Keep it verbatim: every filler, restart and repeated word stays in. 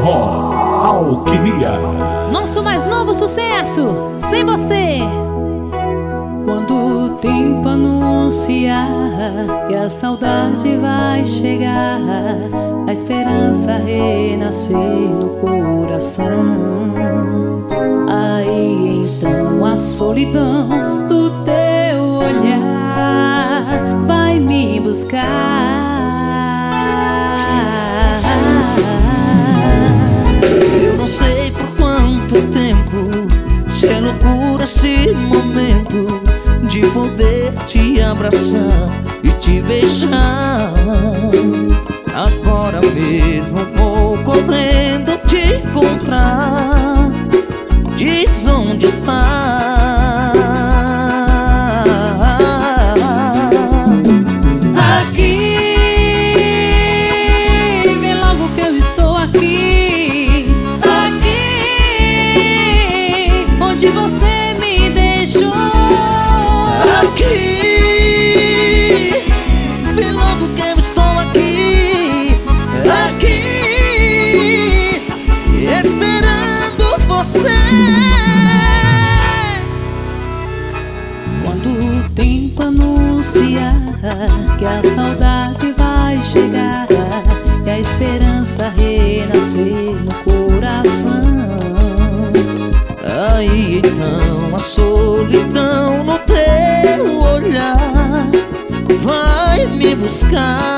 Forró Alquimia. Nosso mais novo sucesso, Sem Você. Quando o tempo anunciar que a saudade vai chegar, a esperança renascer no coração, aí então a solidão do teu olhar vai me buscar. Eu não sei por quanto tempo, se é loucura esse momento de poder te abraçar e te beijar. Agora mesmo vou correndo te encontrar. Diz onde está. Aqui, vem logo que eu estou aqui. Aqui, onde você me deixou. Aqui, vem logo que eu estou aqui. Aqui, esperando você. Quando o tempo anunciar que a saudade vai chegar e a esperança renascer no coração, aí então a solidão no teu olhar vai me buscar.